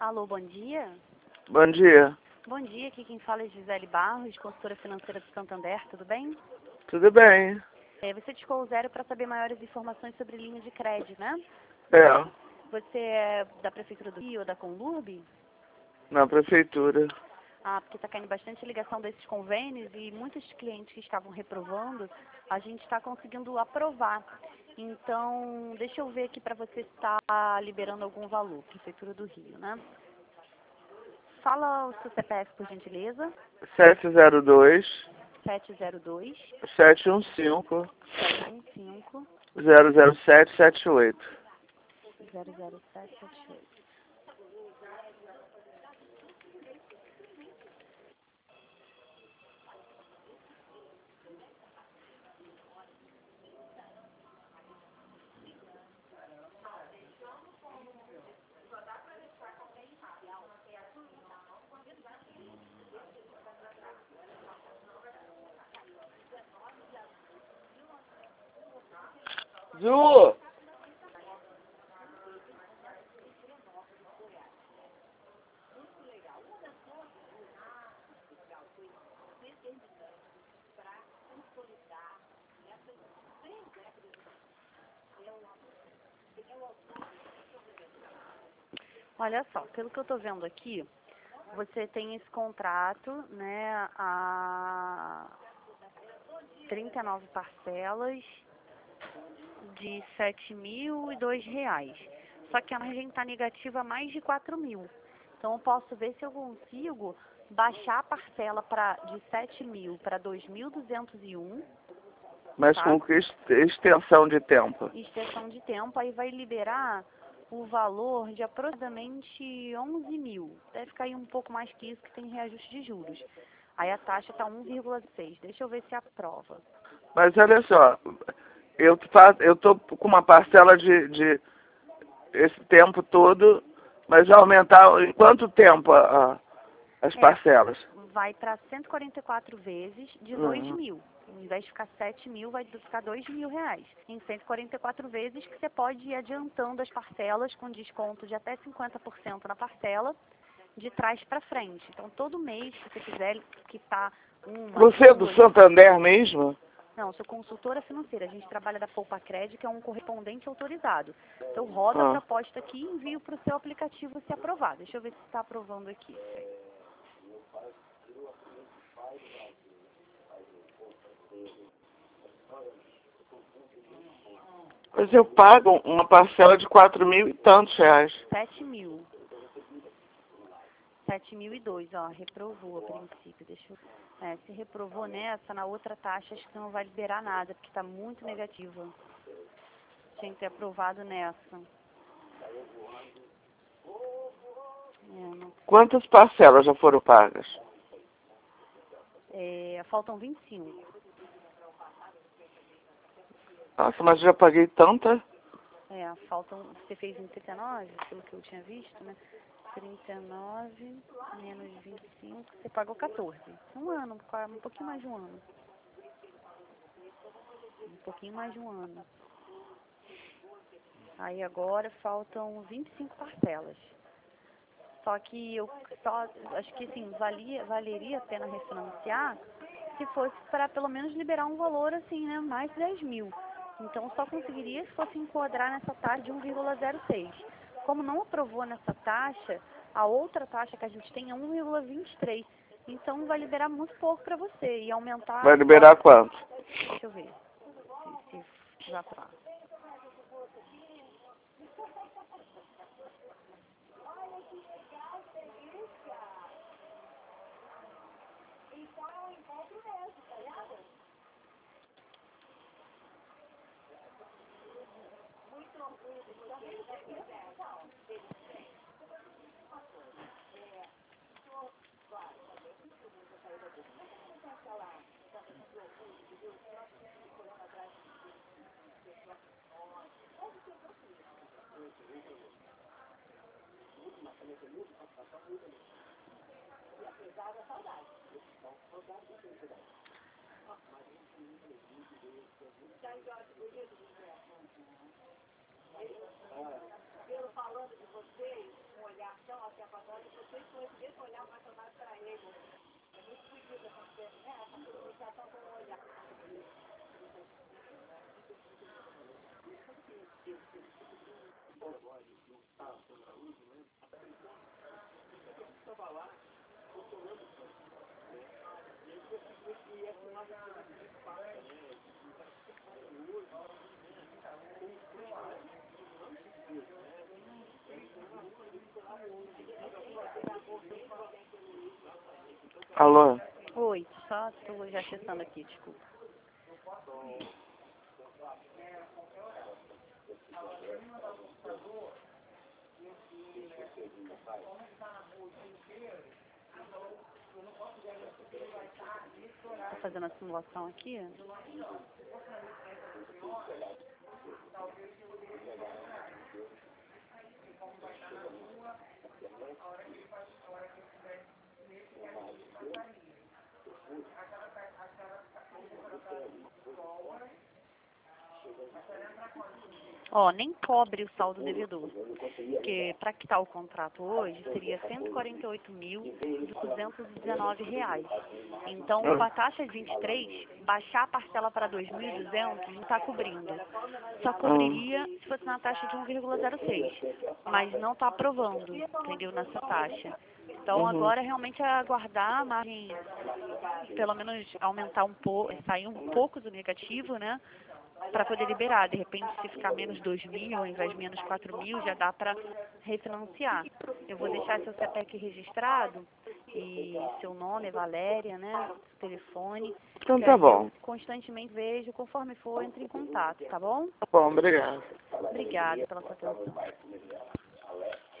Alô, bom dia. Bom dia. Bom dia, aqui quem fala é Gisele Barros, consultora financeira do Santander, tudo bem? Tudo bem? Você discou o 0 para saber maiores informações sobre linha de crédito, né? É, Você é da Prefeitura do Rio ou da Conlurb? na prefeitura. Ah, porque está caindo bastante ligação desses convênios e muitos clientes que estavam reprovando, a gente está conseguindo aprovar. Então, deixa eu ver aqui para você se está liberando algum valor, Prefeitura do Rio, né? Fala o seu CPF, por gentileza. 702 702 715 715 00778. 00778. Ju! Olha só, pelo que eu estou vendo aqui, você tem esse contrato, né, a 39 parcelas de R$ 7.002. Só que a margem está negativa a mais de 4.000. Então eu posso ver se eu consigo baixar a parcela de 7.000 para 2.201, Mas tá? com que extensão de tempo? Extensão de tempo, aí vai liberar o valor de aproximadamente 11.000. Deve cair um pouco mais que isso, que tem reajuste de juros. Aí a taxa está 1,6. Deixa eu ver se aprova. Mas olha só, eu tô com uma parcela de esse tempo todo, mas vai aumentar em quanto tempo as parcelas? Vai para 144 vezes de Uhum. 2.000. Ao invés de ficar 7.000, vai ficar R$ 2.000. Em 144 vezes que você pode ir adiantando as parcelas com desconto de até 50% na parcela, de trás para frente. Então, todo mês que você quiser quitar uma, Você é do duas... Santander mesmo? Não, sou consultora financeira. A gente trabalha da Poupa Crédito, que é um correspondente autorizado. Então, roda a proposta aqui e envio para o seu aplicativo se aprovar. Deixa eu ver se está aprovando aqui. Mas eu pago uma parcela de 4.000 e tantos reais. 7.000. 7.002, ó, reprovou a princípio. Deixa eu... se reprovou nessa, na outra taxa, acho que não vai liberar nada, porque está muito negativa. Tinha que ter aprovado nessa. Não... Quantas parcelas já foram pagas? faltam 25. Nossa, mas eu já paguei tanta. Faltam... Você fez em 39, pelo que eu tinha visto, né? 39 menos 25, você pagou 14. Um ano, um pouquinho mais de um ano. Um pouquinho mais de um ano. Aí agora faltam 25 parcelas. Só que acho que assim, valeria a pena refinanciar se fosse para pelo menos liberar um valor assim, né, mais de 10.000. Então só conseguiria se fosse enquadrar nessa taxa de 1,06. Como não aprovou nessa taxa, a outra taxa que a gente tem é 1,23. Então vai liberar muito pouco para você e aumentar... Vai liberar quanto? Deixa eu ver se vai aprovar. Alô? Oi, só estou já acessando aqui, desculpa. Tá fazendo a simulação aqui? Ó, nem cobre o saldo devedor, porque para quitar o contrato hoje seria R$ 148.219. Então, com a taxa de 23, baixar a parcela para 2.200 não está cobrindo. Só cobriria se fosse na taxa de 1,06, mas não está aprovando, entendeu, nessa taxa. Então, agora realmente é aguardar a margem, pelo menos aumentar um pouco, sair um pouco do negativo, né? Para poder liberar. De repente, se ficar menos 2.000 ao invés de menos 4.000, já dá para refinanciar. Eu vou deixar seu CPF registrado e seu nome é Valéria, né? Telefone. Então tá bom. Eu constantemente vejo, conforme for, entre em contato, tá bom? Tá bom, obrigado. Obrigada pela sua atenção.